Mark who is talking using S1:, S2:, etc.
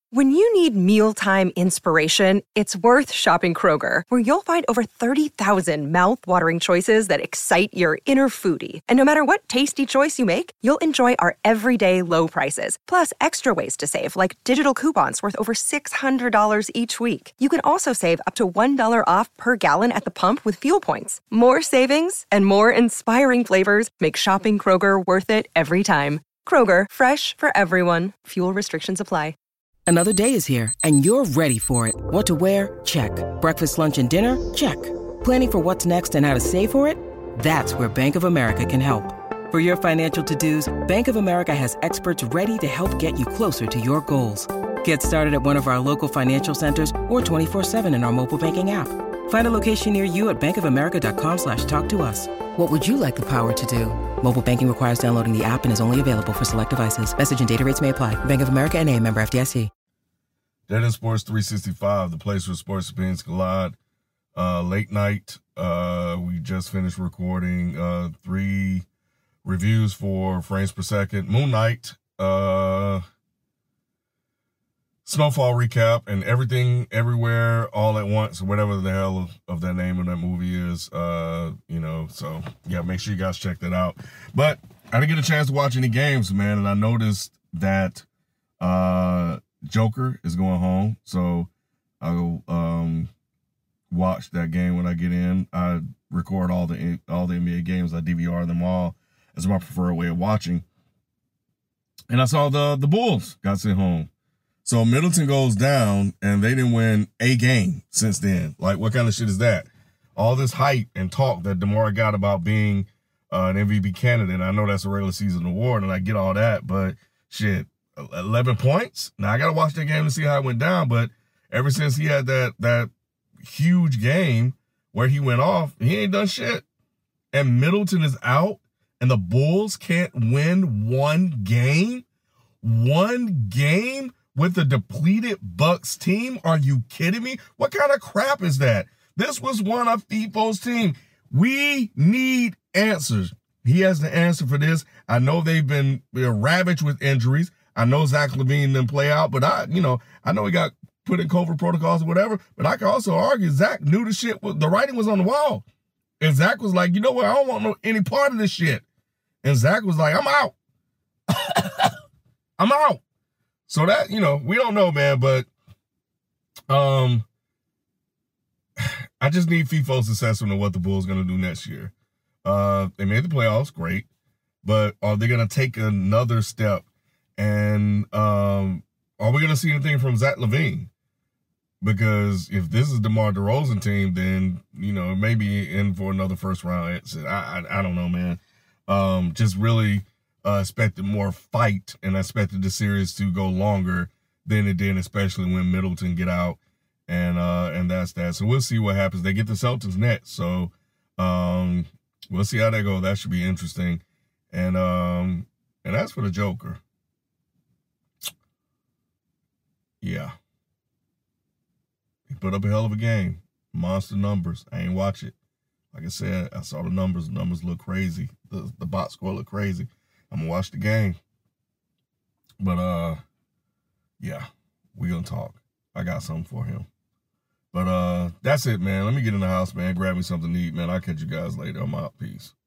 S1: When you need mealtime inspiration, it's worth shopping Kroger, where you'll find over 30,000 mouth-watering choices that excite your inner foodie. And no matter what tasty choice you make, you'll enjoy our everyday low prices, plus extra ways to save, like digital coupons worth over $600 each week. You can also save up to $1 off per gallon at the pump with fuel points. More savings and more inspiring flavors make shopping Kroger worth it every time. Kroger, fresh for everyone. Fuel restrictions apply.
S2: Another day is here, and you're ready for it. What to wear? Check. Breakfast, lunch, and dinner? Check. Planning for what's next and how to save for it? That's where Bank of America can help. For your financial to-dos, Bank of America has experts ready to help get you closer to your goals. Get started at one of our local financial centers or 24/7 in our mobile banking app. Find a location near you at bankofamerica.com/talktous. What would you like the power to do? Mobile banking requires downloading the app and is only available for select devices. Message and data rates may apply. Bank of America N.A., member FDIC.
S3: That is Sports 365, the place where sports opinions collide. Late night, we just finished recording 3 reviews for Frames Per Second. Moon Knight, Snowfall recap, and Everything Everywhere All at Once, or whatever the hell of that name of that movie is. So yeah, make sure you guys check that out. But I didn't get a chance to watch any games, man, and I noticed that Joker is going home, so I'll watch that game when I get in. I record all the NBA games. I DVR them all as my preferred way of watching. And I saw the Bulls got sent home. So Middleton goes down, and they didn't win a game since then. Like, what kind of shit is that? All this hype and talk that DeMar got about being an MVP candidate. I know that's a regular season award, and I get all that, but shit, 11 points? Now, I got to watch that game to see how it went down, but ever since he had that huge game where he went off, he ain't done shit. And Middleton is out, and the Bulls can't win one game? One game with the depleted Bucks team? Are you kidding me? What kind of crap is that? This was one of Fifo's team. We need answers. He has the answer for this. I know they've been ravaged with injuries. I know Zach LaVine didn't play out, but I know he got put in COVID protocols or whatever, but I can also argue Zach knew the shit. The writing was on the wall. And Zach was like, you know what? I don't want any part of this shit. And Zach was like, I'm out. I'm out. So that, we don't know, man, but I just need FIFO's assessment of what the Bulls going to do next year. They made the playoffs, great, but are they going to take another step? And are we going to see anything from Zach LaVine? Because if this is DeMar DeRozan team, then, it may be in for another first-round exit. I don't know, man. Just really expected more fight, and I expected the series to go longer than it did, especially when Middleton get out, and that's that. So we'll see what happens. They get the Celtics next, so we'll see how that goes. That should be interesting. And as for the Joker, yeah, he put up a hell of a game. Monster numbers. I ain't watch it. Like I said, I saw the numbers. The numbers look crazy. The box score look crazy. I'm going to watch the game. But, yeah, we going to talk. I got something for him. But that's it, man. Let me get in the house, man. Grab me something to eat, man. I'll catch you guys later. I'm out. Peace.